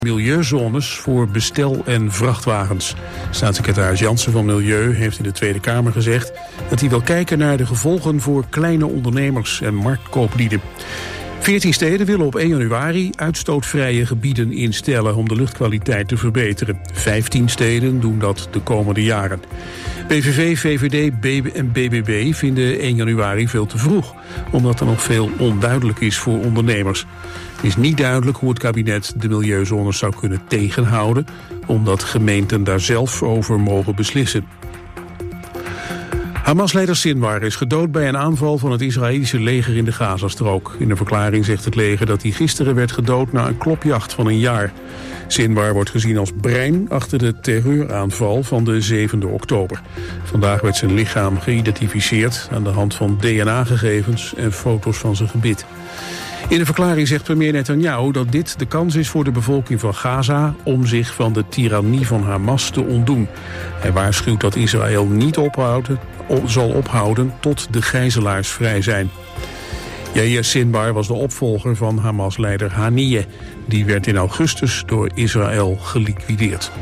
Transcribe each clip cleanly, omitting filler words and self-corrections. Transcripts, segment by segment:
Milieuzones voor bestel- en vrachtwagens. Staatssecretaris Jansen van Milieu heeft in de Tweede Kamer gezegd dat hij wil kijken naar de gevolgen voor kleine ondernemers en marktkooplieden. 14 steden willen op 1 januari uitstootvrije gebieden instellen om de luchtkwaliteit te verbeteren. 15 steden doen dat de komende jaren. PVV, VVD en BBB vinden 1 januari veel te vroeg, omdat er nog veel onduidelijk is voor ondernemers. Het is niet duidelijk hoe het kabinet de milieuzones zou kunnen tegenhouden, omdat gemeenten daar zelf over mogen beslissen. Hamas-leider Sinwar is gedood bij een aanval van het Israëlische leger in de Gazastrook. In een verklaring zegt het leger dat hij gisteren werd gedood na een klopjacht van een jaar. Sinwar wordt gezien als brein achter de terreuraanval van de 7e oktober. Vandaag werd zijn lichaam geïdentificeerd aan de hand van DNA-gegevens en foto's van zijn gebit. In een verklaring zegt premier Netanyahu dat dit de kans is voor de bevolking van Gaza om zich van de tirannie van Hamas te ontdoen. Hij waarschuwt dat Israël niet zal ophouden tot de gijzelaars vrij zijn. Yair Sinwar was de opvolger van Hamas-leider Haniyeh. Die werd in augustus door Israël geliquideerd.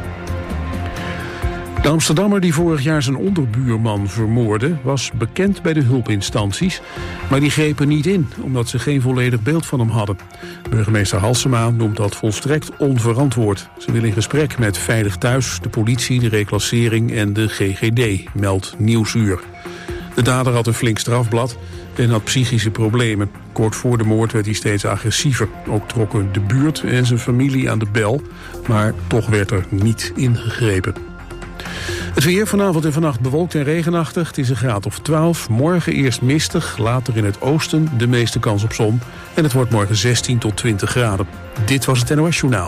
De Amsterdammer die vorig jaar zijn onderbuurman vermoordde was bekend bij de hulpinstanties, maar die grepen niet in, omdat ze geen volledig beeld van hem hadden. Burgemeester Halsema noemt dat volstrekt onverantwoord. Ze wil in gesprek met Veilig Thuis, de politie, de reclassering en de GGD, meldt Nieuwsuur. De dader had een flink strafblad en had psychische problemen. Kort voor de moord werd hij steeds agressiever. Ook trokken de buurt en zijn familie aan de bel, maar toch werd er niet ingegrepen. Het weer vanavond en vannacht bewolkt en regenachtig. Het is een graad of 12. Morgen eerst mistig, later in het oosten de meeste kans op zon. En het wordt morgen 16 tot 20 graden. Dit was het NOS Journaal.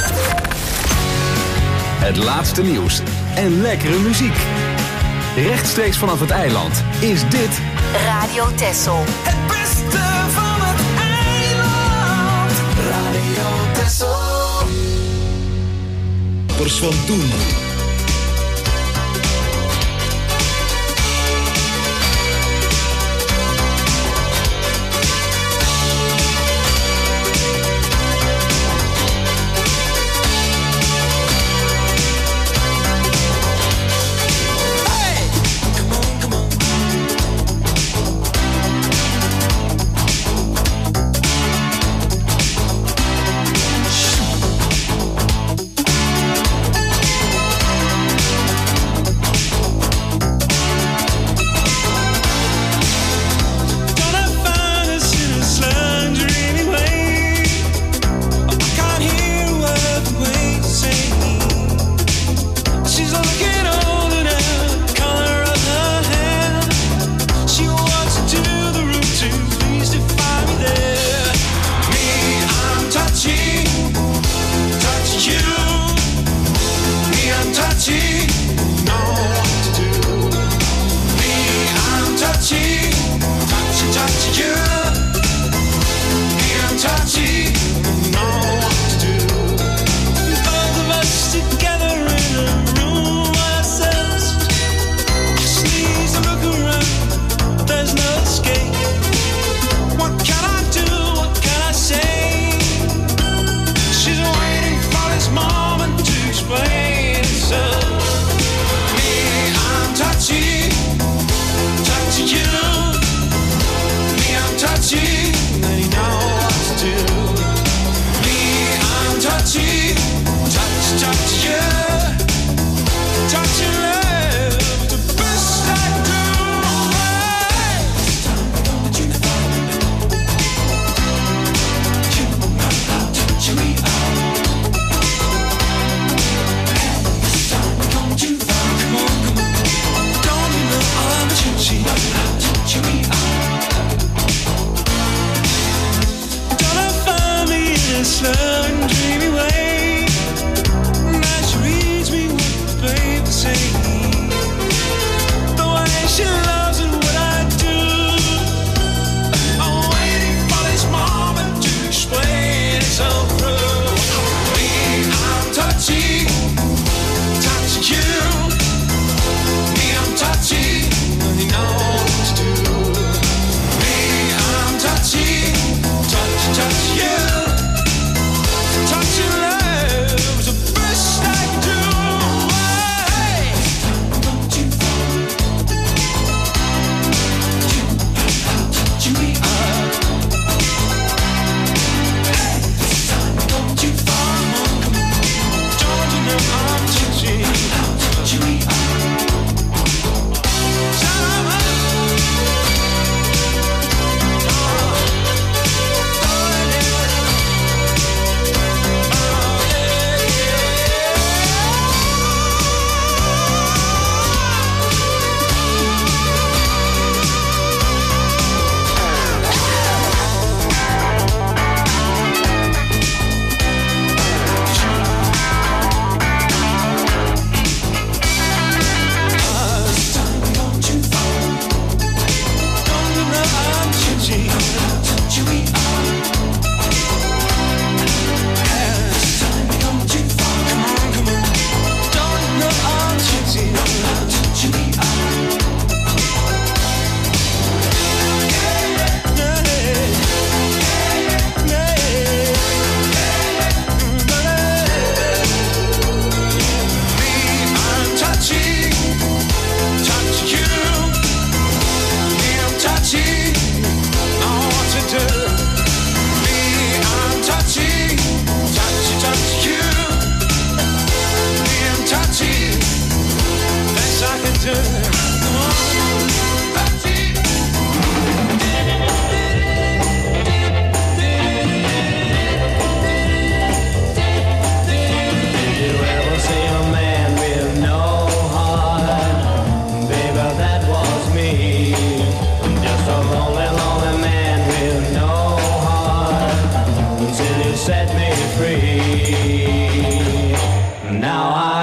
Het laatste nieuws en lekkere muziek. Rechtstreeks vanaf het eiland is dit Radio Texel. Het beste van het eiland. Radio Texel. Pers van toen.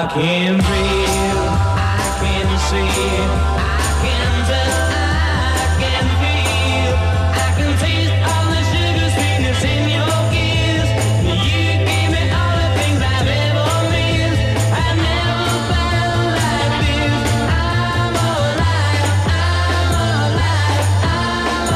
can breathe, I can see, I can touch, I can feel, I can taste all the sugar sweetness in your kiss. You gave me all the things I've ever missed. I've never felt like this. I'm alive, I'm alive, I'm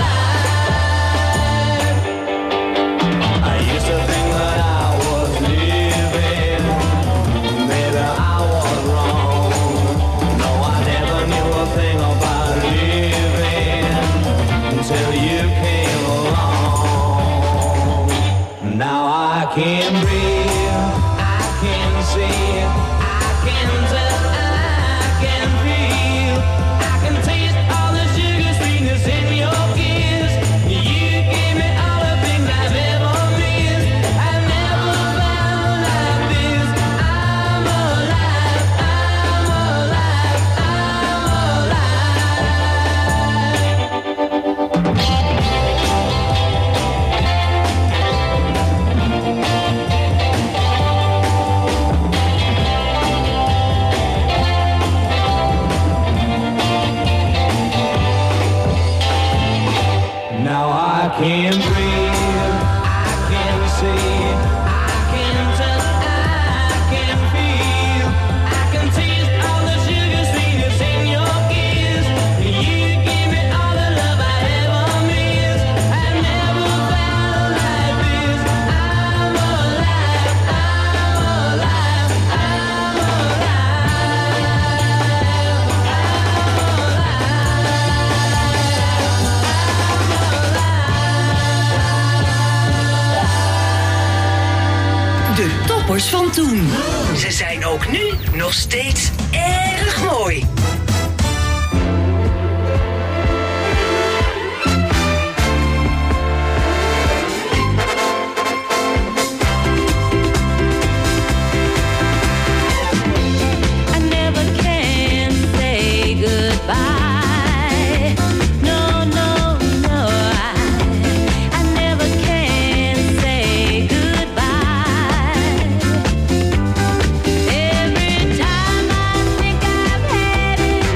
alive. I used to think that I was living, maybe I was wrong. No, I never knew a thing about living until you came along. Now I can breathe, I can see, I can touch, I can feel, I can taste all the sugar sweetness in your kiss. You gave me all the things I've ever missed. I've never felt like this. I'm alive, I'm alive, I'm Now I can breathe, I can see, I can touch, I can feel, I can taste all the sugar sweetness in your kiss. You give me all the love I ever missed. I've never felt like this. I'm alive, I'm alive, I'm De toppers van toen. Ze zijn ook nu nog steeds erg mooi. I never can say goodbye. No, no, no. I never can say goodbye. Every time I think I've had it,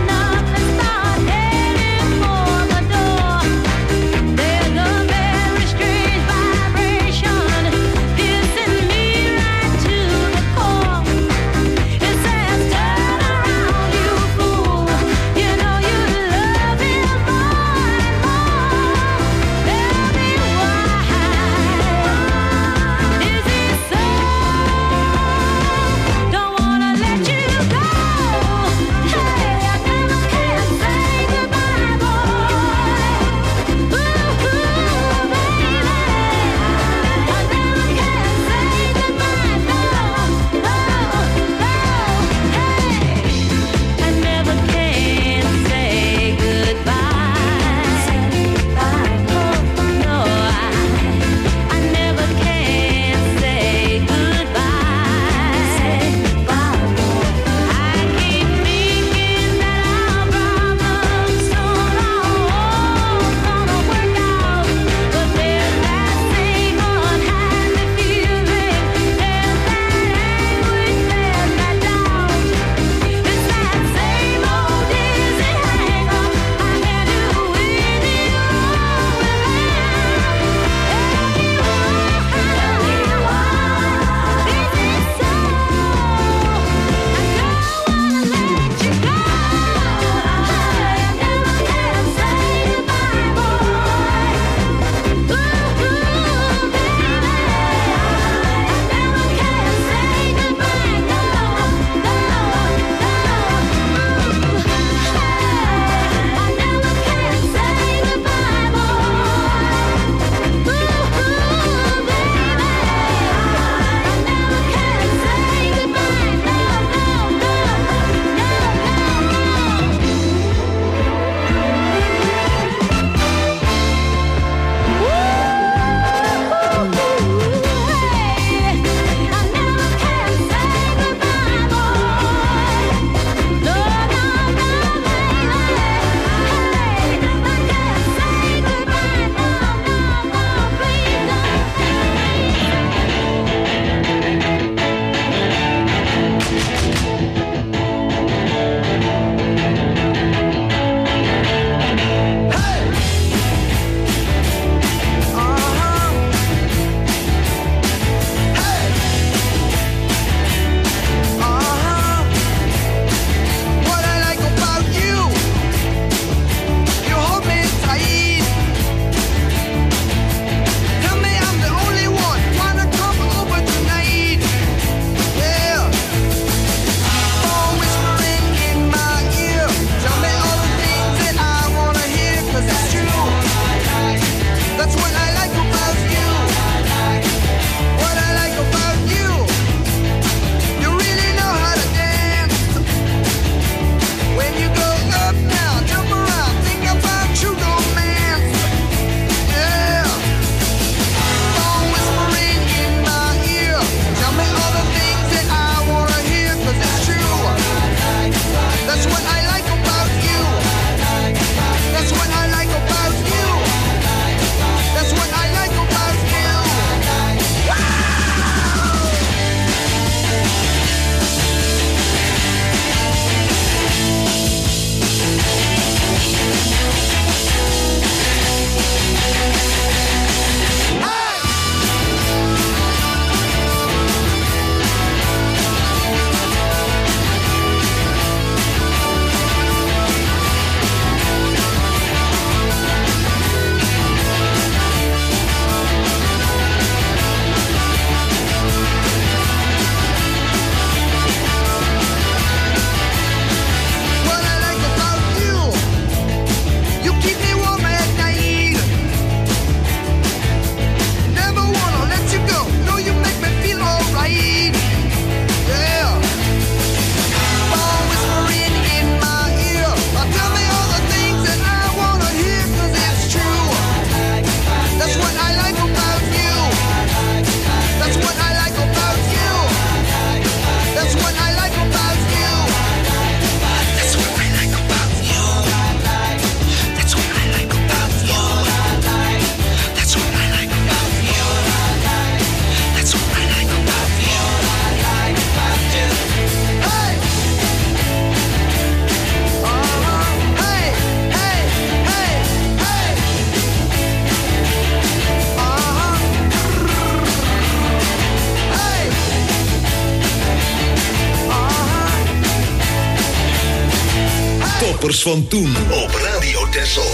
Toppers van toen op Radio Texel.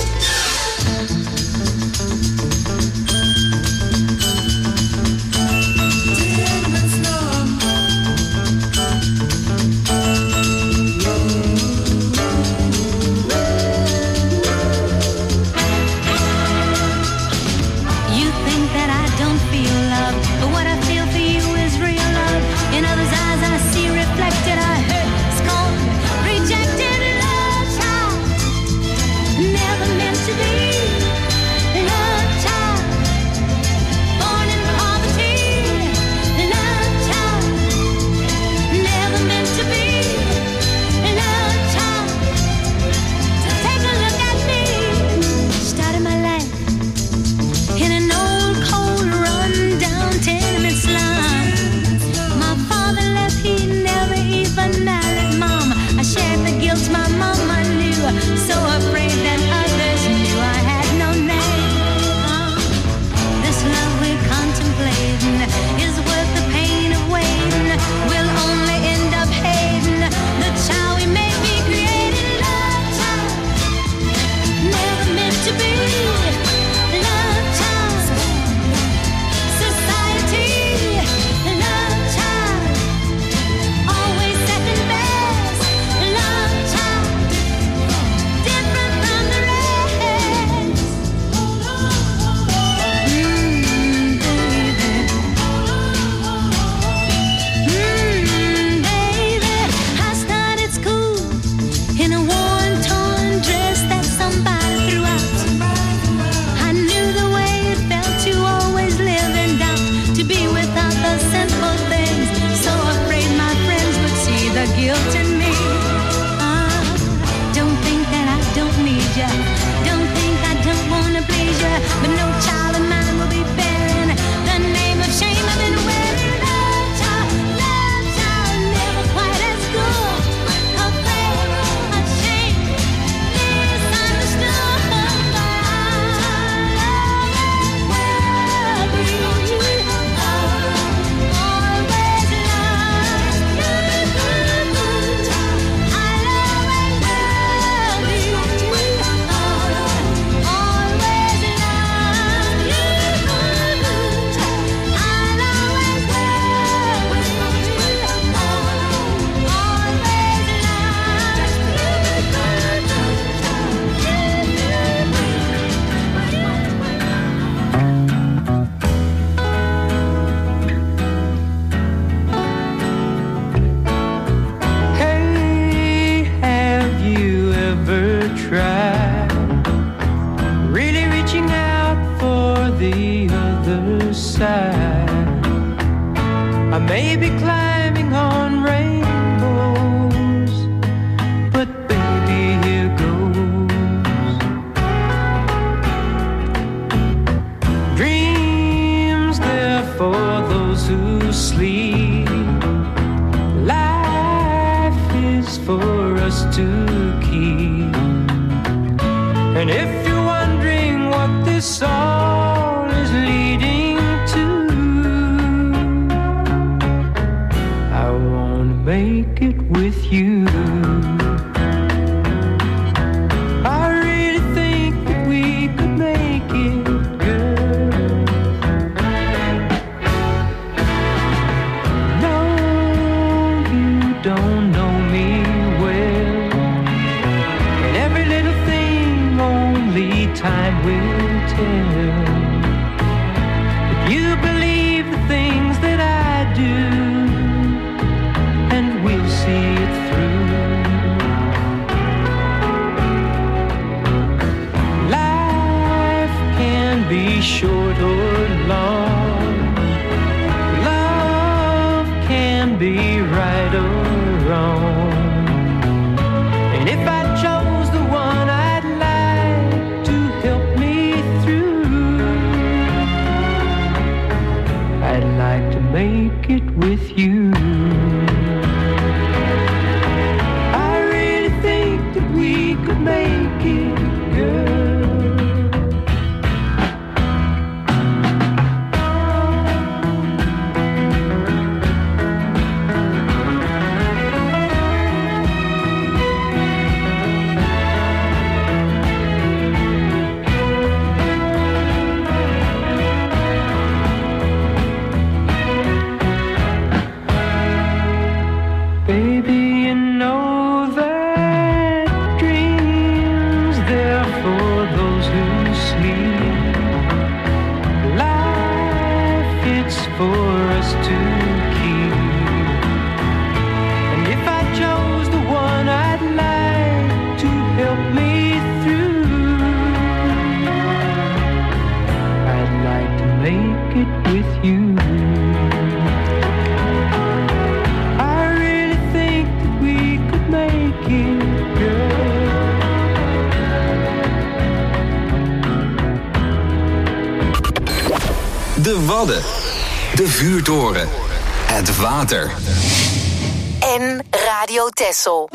Wadden. De vuurtoren. Het water. En Radio Texel.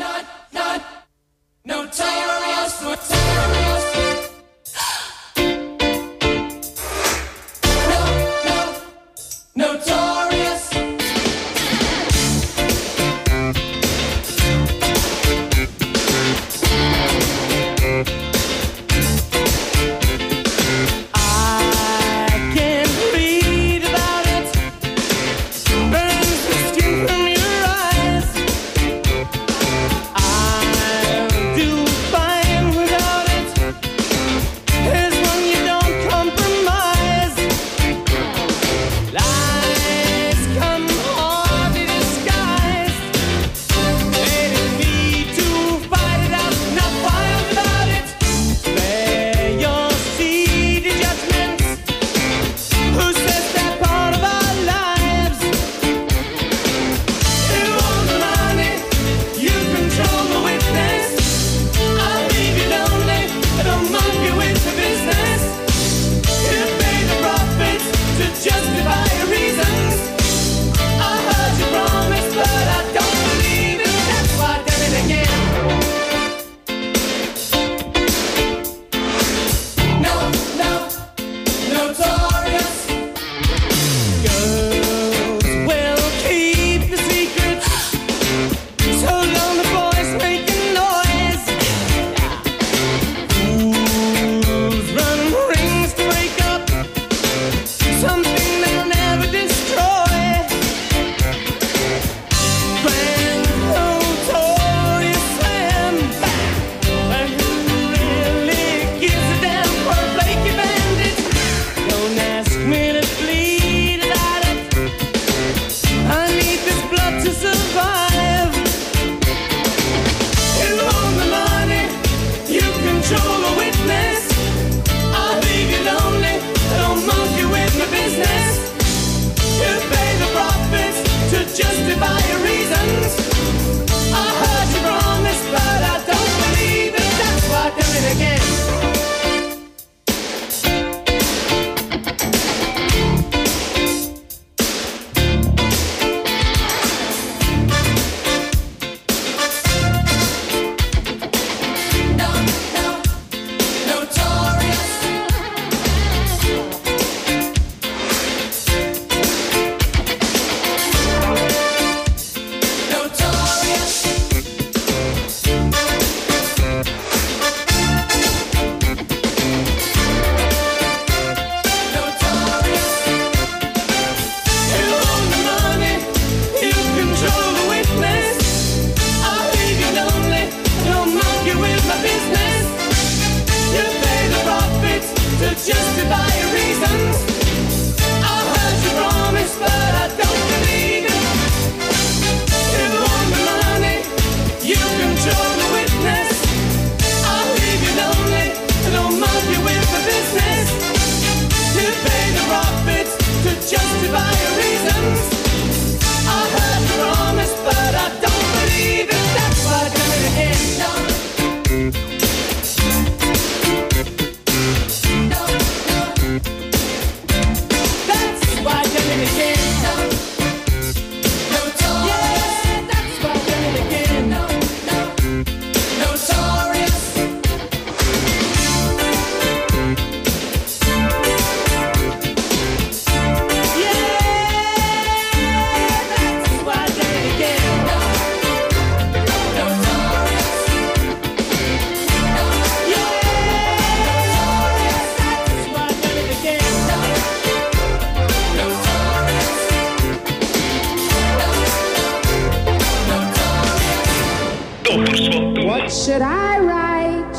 What should I write?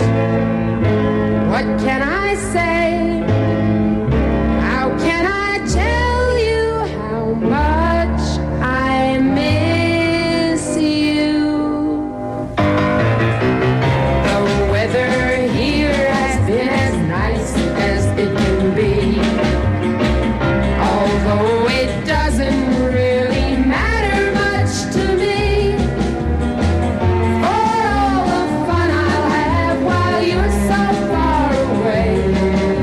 What can I say? How can I tell you how much I miss you? The weather here has been as nice as it can be, although it doesn't really matter much to me. For all the fun I'll have while you're so far away,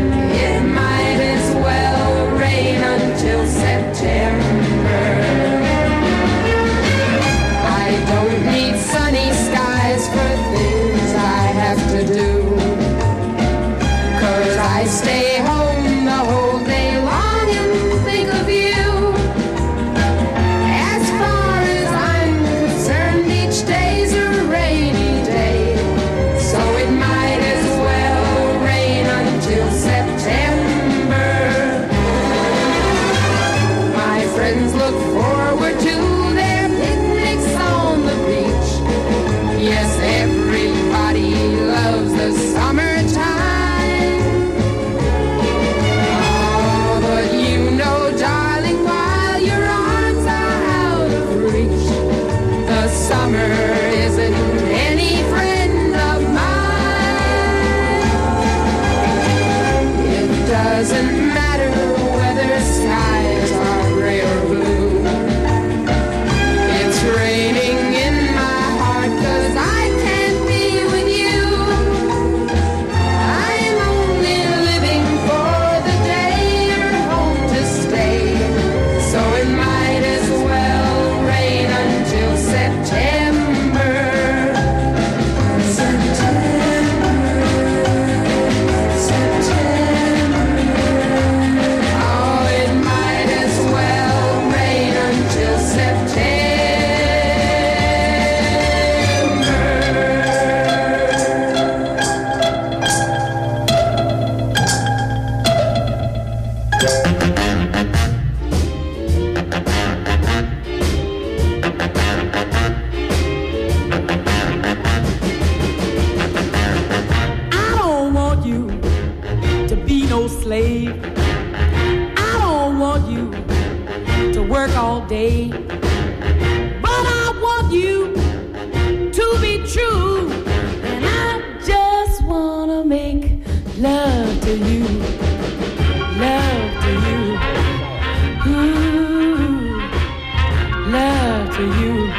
you.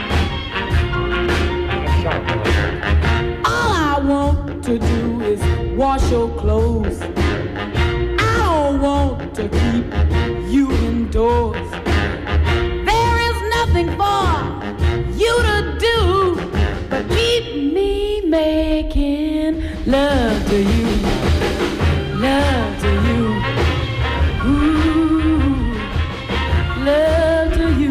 All I want to do is wash your clothes. I don't want to keep you indoors. There is nothing for you to do but keep me making love to you. Love to you. Ooh, love to you.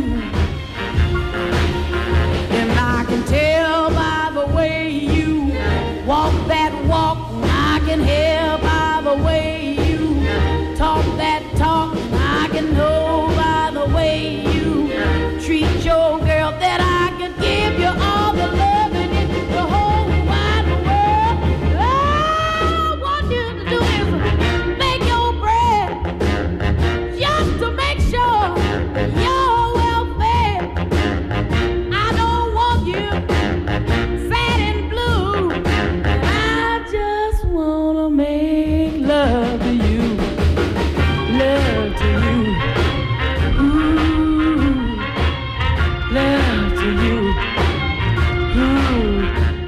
And I can tell by the way you walk that walk. I can hear by the way you talk that talk. I can know by the way you treat your girl that I could give you all the love in the whole wide world. All I want you to do is make your bread just to make sure you're well fed. I don't want you sad and blue. I just wanna make love to you. Love to you. Ooh, love to you. Ooh.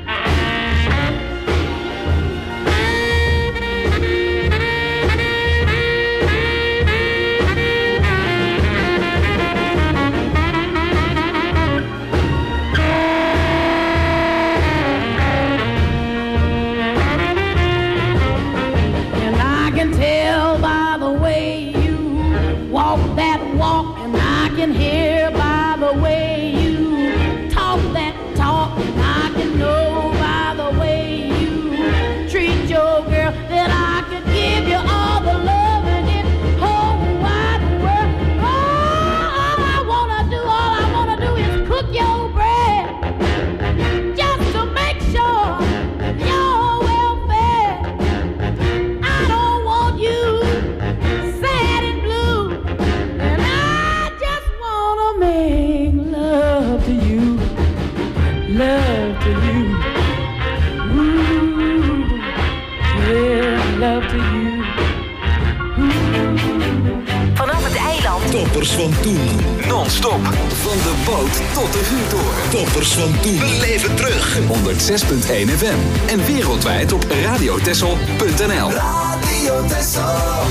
And I can tell by the way you walk that walk, and I can hear by the way you talk that talk, and I can know by the way you treat your girl that I could give you all the love in this whole wide world. All I wanna do is cook your bread just to make sure you're well fed. I don't want you sad and blue, and I just wanna make love to you, love to you. Ooh, yeah, love to you. Vanaf het eiland. Toppers van toen. Non-stop. Van de boot tot de vuurtoren. Toppers van toen. Beleef het terug. 106.1 FM. En wereldwijd op radiotessel.nl. Radio Tessel.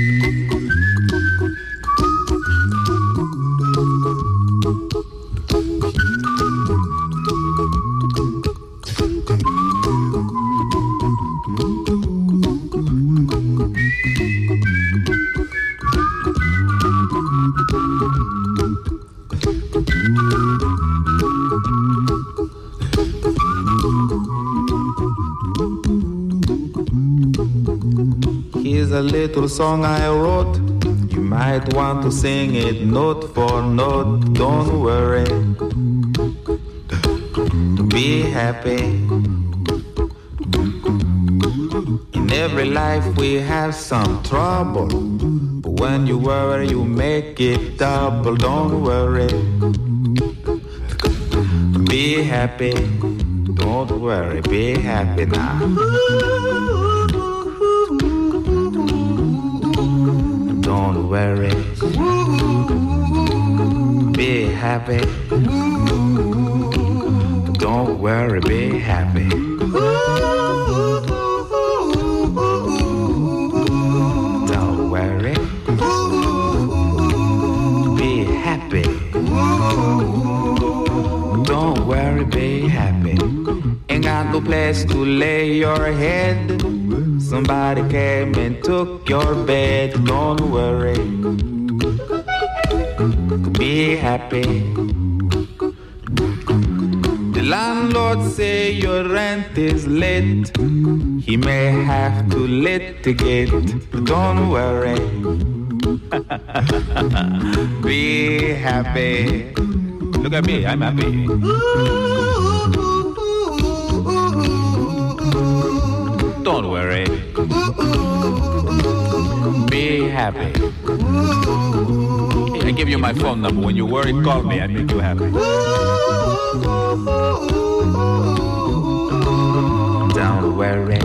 Here's a little song I wrote. You might want to sing it note for note. Don't worry. Be happy. In every life we have some trouble, but when you worry you make it double. Don't worry. Be happy. Don't worry. Be happy now. Don't worry. Be happy. Don't worry, be happy. Don't worry. Be happy. Don't worry, be happy. Ain't got no place to lay your head. Somebody came and took your bed. Don't worry. Be happy. The landlord say your rent is late. He may have to litigate. But don't worry. Be happy. Look at me, I'm happy. Don't worry. Be happy. I give you my phone number. When you worry, call me. I make you happy. Don't worry.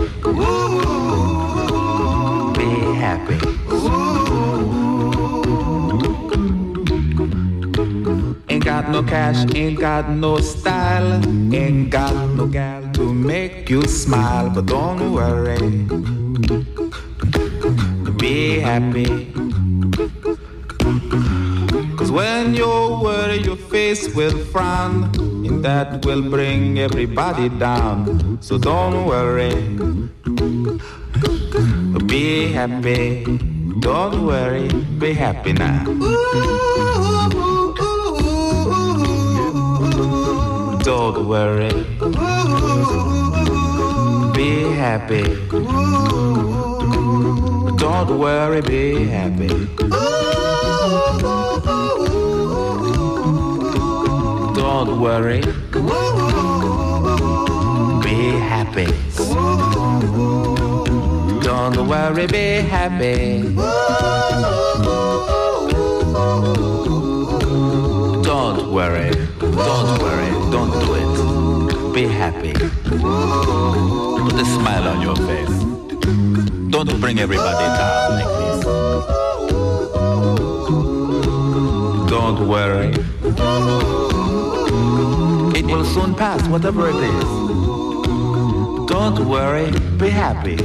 Be happy. Ain't got got no cash, ain't got no style, ain't got no gal to make you smile. But don't worry, be happy. 'Cause when you worry, your face will frown, and that will bring everybody down. So don't worry, be happy. Don't worry, be happy now. Don't worry, be happy. Don't worry, be happy. Don't worry, be happy. Don't worry, be happy. Don't worry, don't do it. Be happy. Put a smile on your face. Don't bring everybody down like this. Don't worry. It will soon pass, whatever it is. Don't worry, be happy.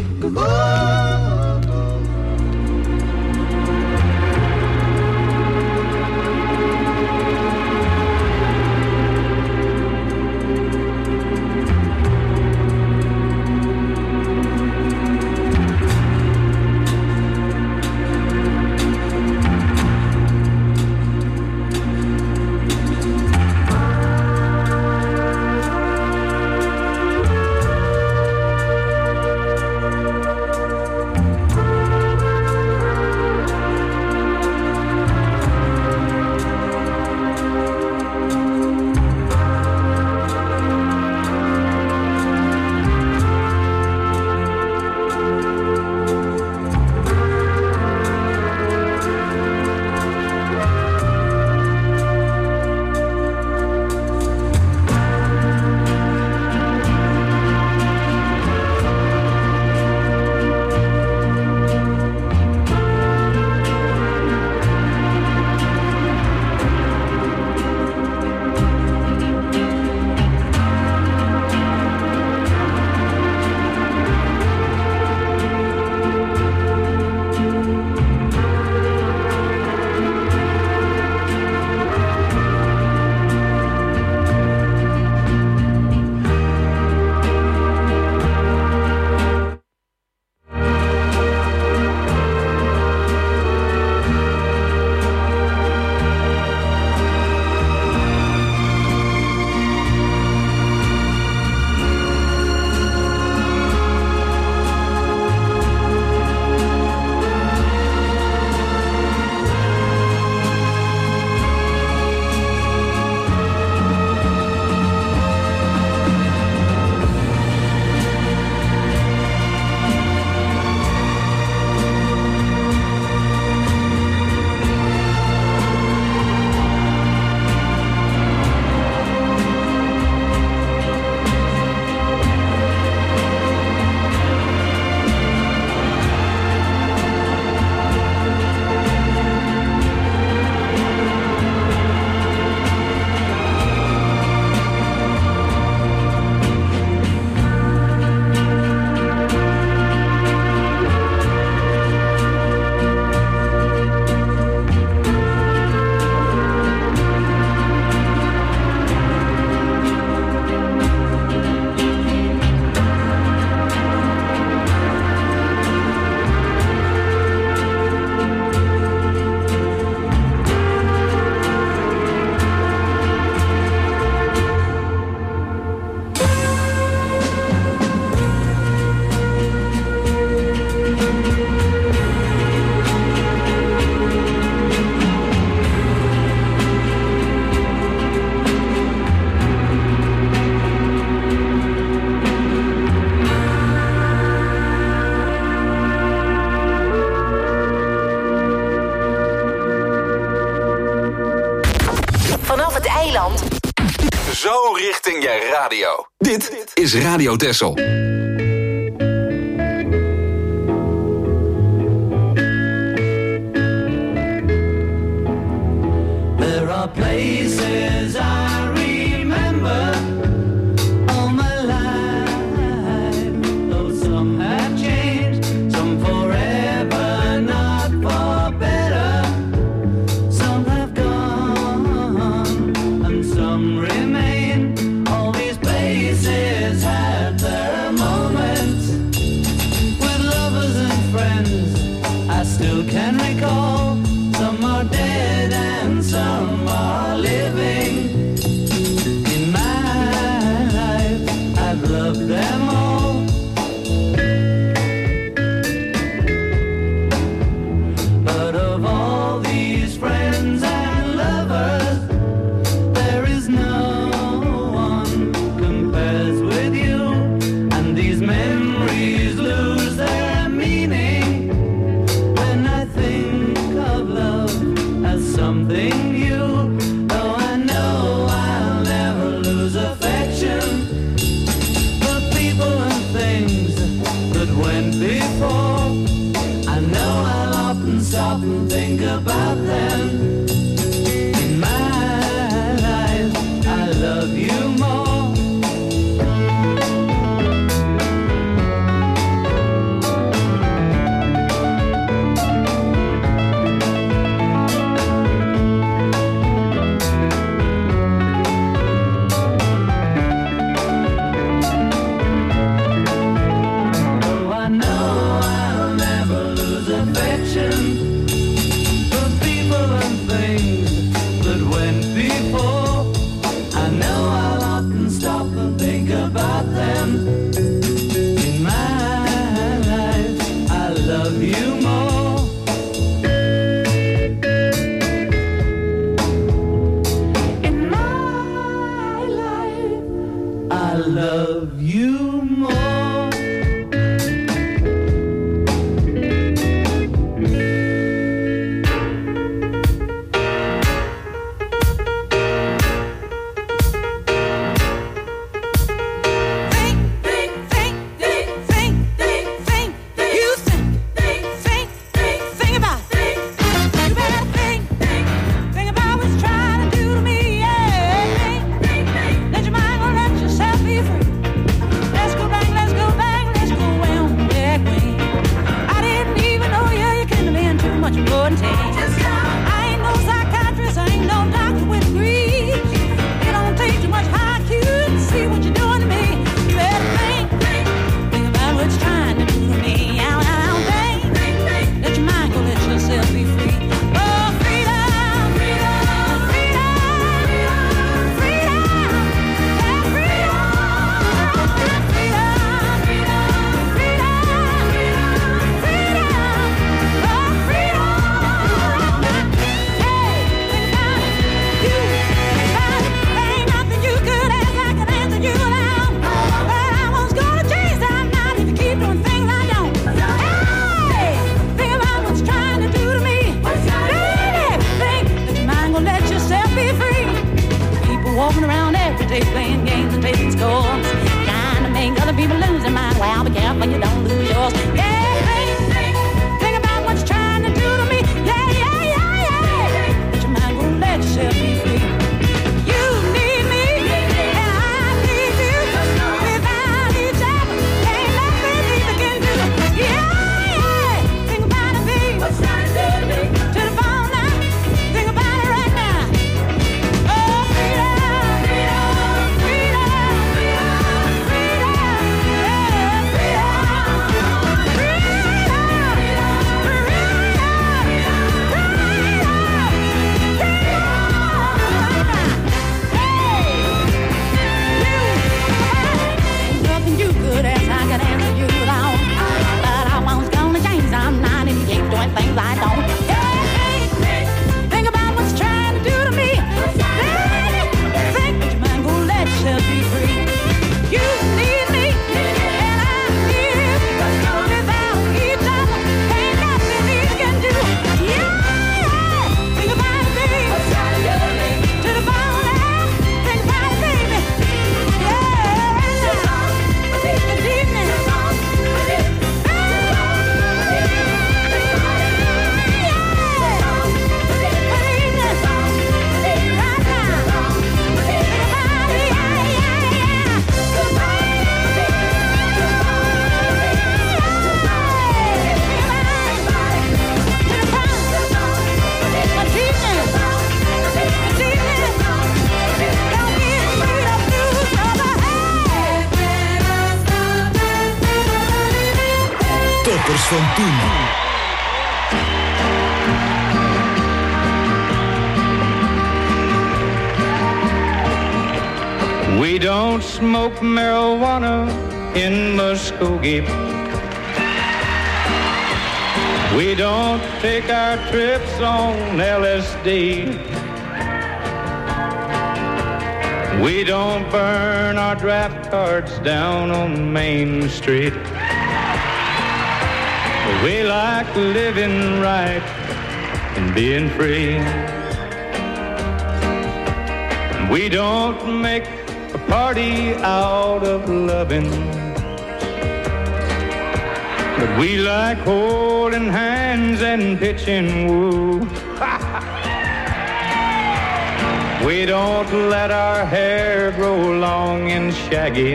Zo richting je radio. Dit is Radio Texel. There are places I love you more. Van toen. We don't smoke marijuana in Muskogee. We don't take our trips on LSD. We don't burn our draft cards down on Main Street. We like living right and being free. We don't make a party out of loving, but we like holding hands and pitching woo. We don't let our hair grow long and shaggy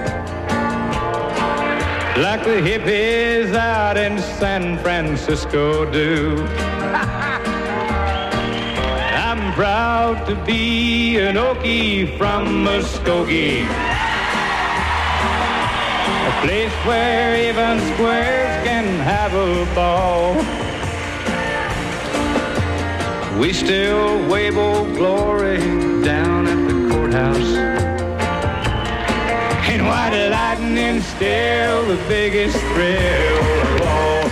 like the hippies out in San Francisco do. I'm proud to be an Okie from Muskogee, a place where even squares can have a ball. We still wave Old Glory down at the courthouse, and white lightning still the biggest thrill of all.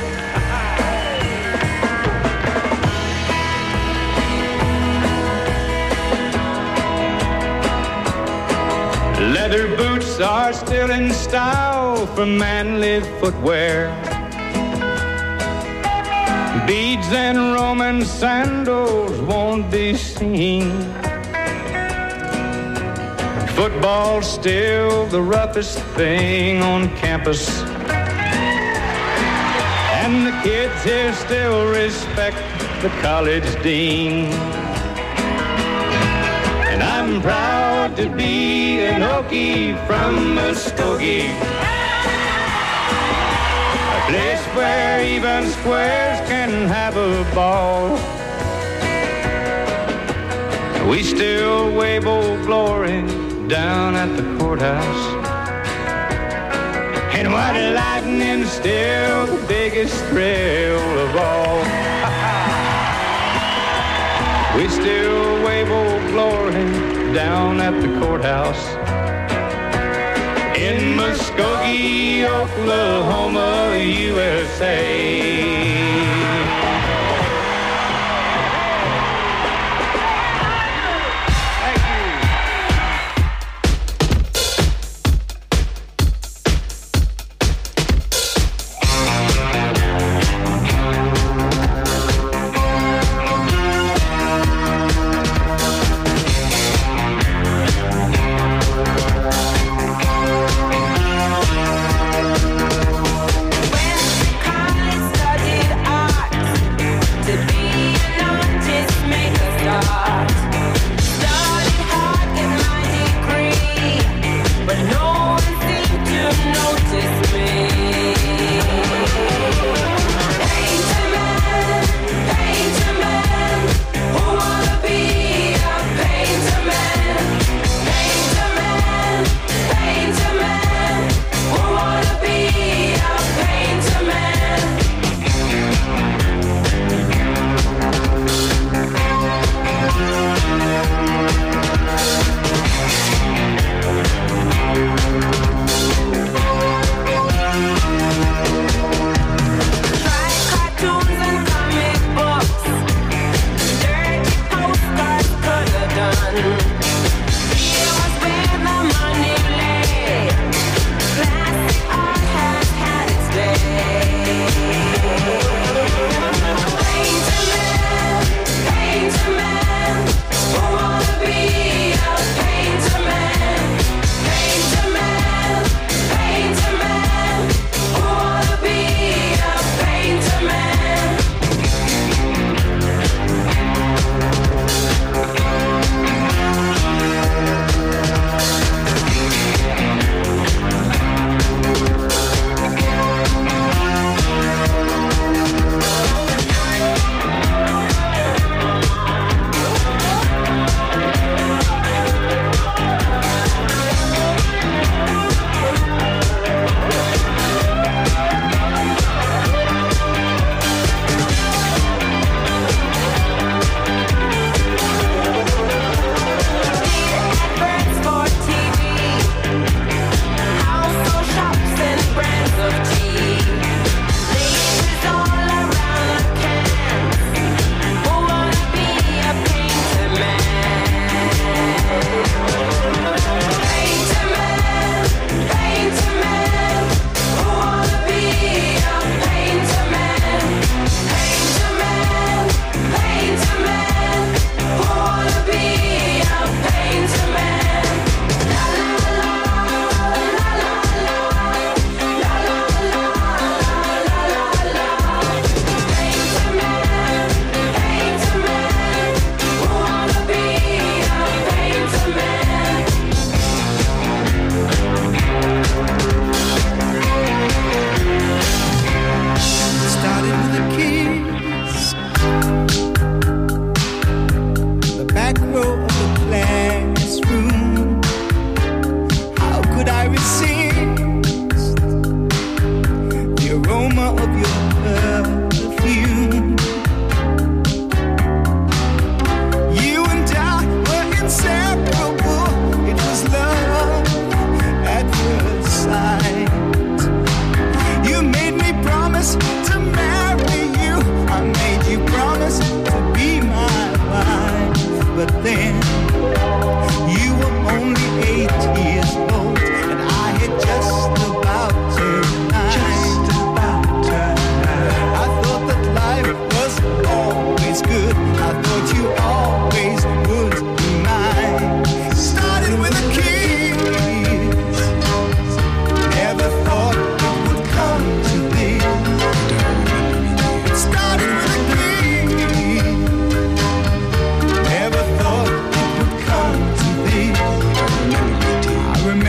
Leather boots are still in style for manly footwear. Beads and Roman sandals won't be seen. Football's still the roughest thing on campus. And the kids here still respect the college dean. And I'm proud to be an Okie from Muskogee, a place where even squares can have a ball. We still wave Old Glory down at the courthouse, and white lightning's still the biggest thrill of all. We still wave Old Glory down at the courthouse in Muskogee, Oklahoma, USA. When college started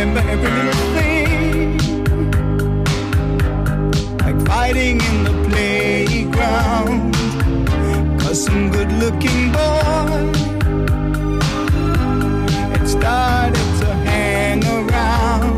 remember every little thing, like fighting in the playground, 'cause some good-looking boy had started to hang around.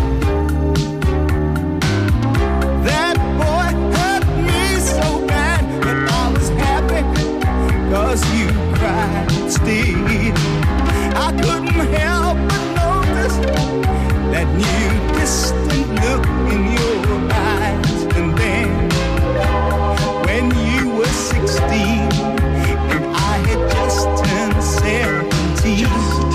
That boy hurt me so bad, but I was happy 'cause you cried still. I couldn't help but notice that new distant look in your eyes. And then when you were 16 and I had just turned 17,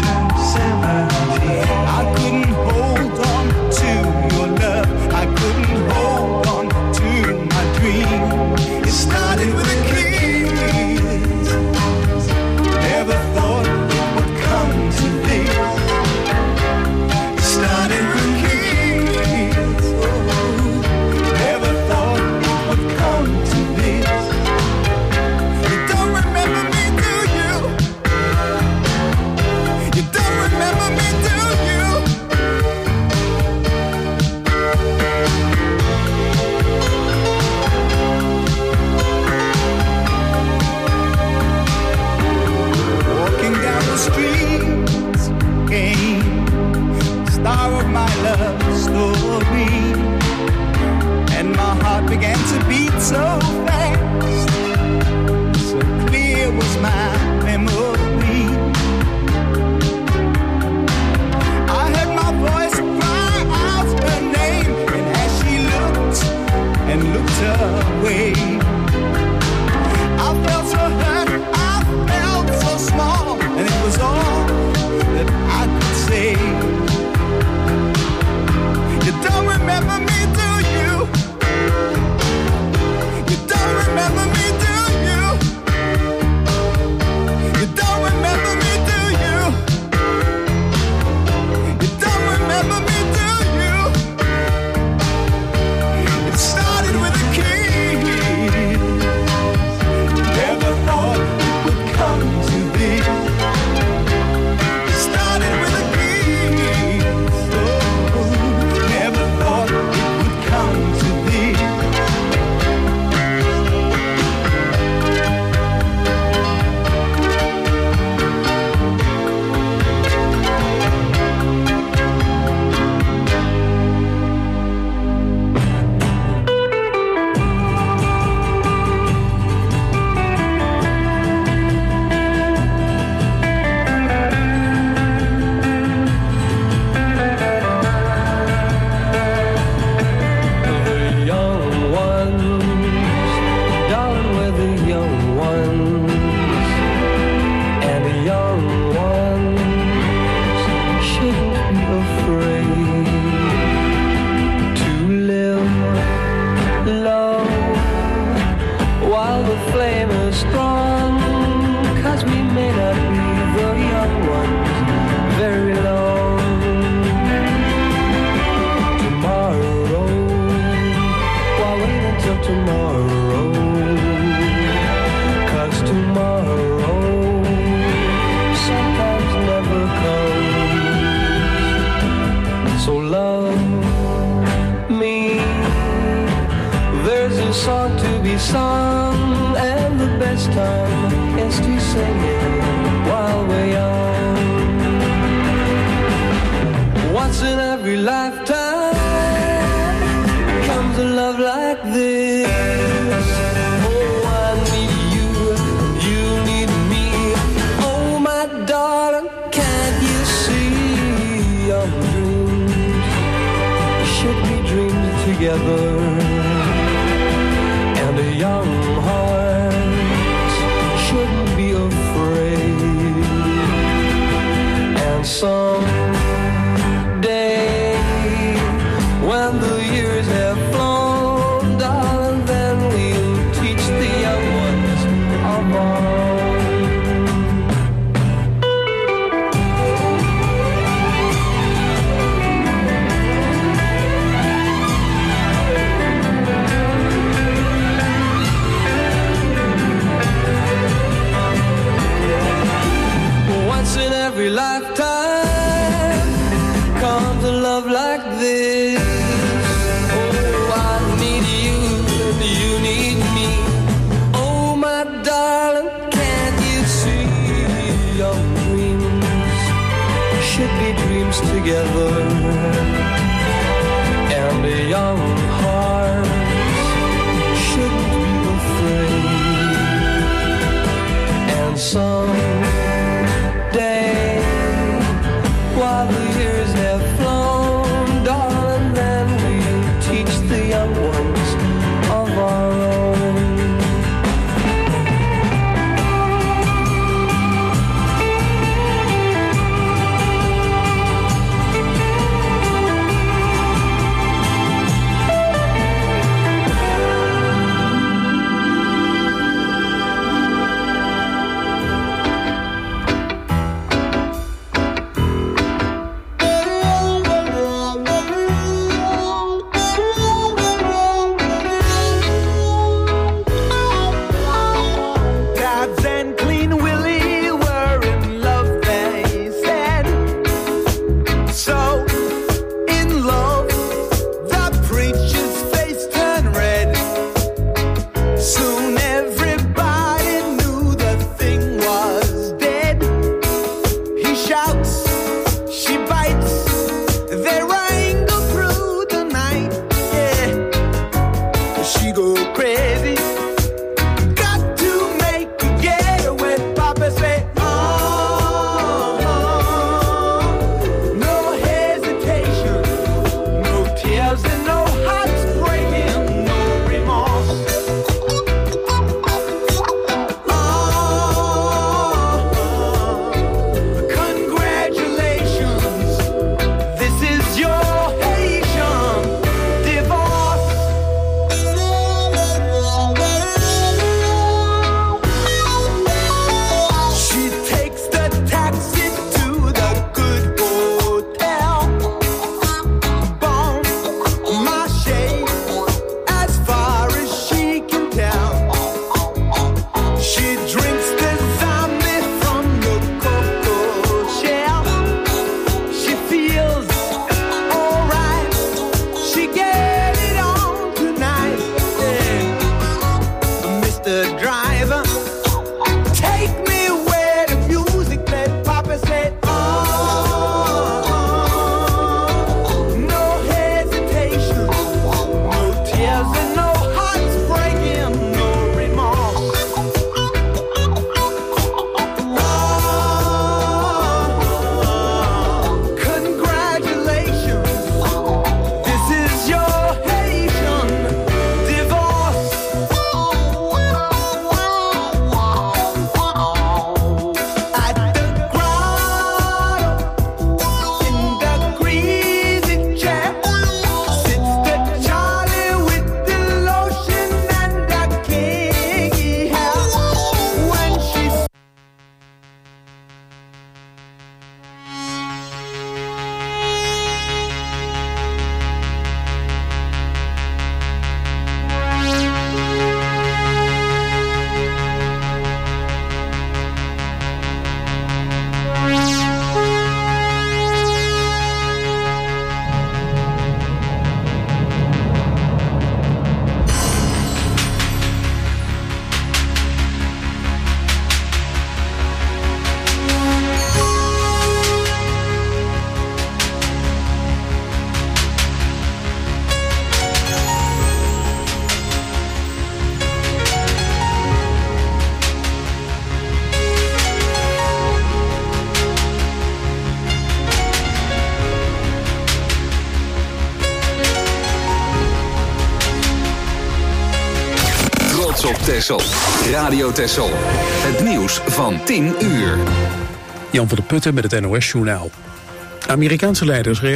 I couldn't hold on to your love, I couldn't hold on to my dream. It started with a kiss, never thought it would come to this. It started with a kiss, never thought it would come to this. You don't remember me, do you? You don't remember me, do you? Walking down the streets came the star of my love story, and my heart began to beat so fast, so clear was my memory. I heard my voice cry out her name, and as she looked and looked away, I felt so hurt, I felt so small, and it was all that I could say. You don't remember me, do you? You don't remember me, do you? You don't remember me, do you? You don't remember me, do you? It started with a kiss, never thought it would come to this. It started with a kiss, oh, never thought it would come to this. The young ones, down with the young ones, and the young ones shouldn't be afraid to live low while the flame is strong, 'cause we may not be the young ones very long. Tomorrow, why wait until tomorrow? 'Cause tomorrow sometimes never comes. So love me, there's a song to be sung, and the best time is to sing it while we're young. Once in every lifetime comes a love like this. Oh, I need you, you need me. Oh, my darling, can't you see young dreams should be dreamed together, and the young hearts shouldn't be afraid. And someday, when the years have flown, darling, then we'll teach the young ones our bond. this. Oh, I need you and you need me. Oh, my darling, can't you see? Young dreams should be dreams together, and the young hearts shouldn't be afraid. And someday, while the years have flown, darling, then we'll teach the young ones of our own. Gods and Clean Willie were in love, they said. So, in love, the preacher's face turned red. Soon everybody knew the thing was dead. He shouts, she bites, they wrangle through the night. Yeah, she go crazy. Got to make a getaway. Papa say, no hesitation, no tears and no hearts breaking, no remorse. Congratulations, this is your Haitian divorce. She takes the taxi to the good hotel. Bon marché, as far as she can tell. She drinks the zombie from the cocoa shell. She feels alright. She get it on tonight. Yeah. Mr. Driver, take me where the music played. Papa said, no hesitation, no tears and no hearts breaking, no remorse. Congratulations, this is your Haitian divorce. At the grotto, in the greasy chair, sits the Charlie with the lotion and the kinky hair. When she's Trots op Texel. Radio Texel. Het nieuws van 10 uur. Jan van der Putten met het NOS-journaal. Amerikaanse leiders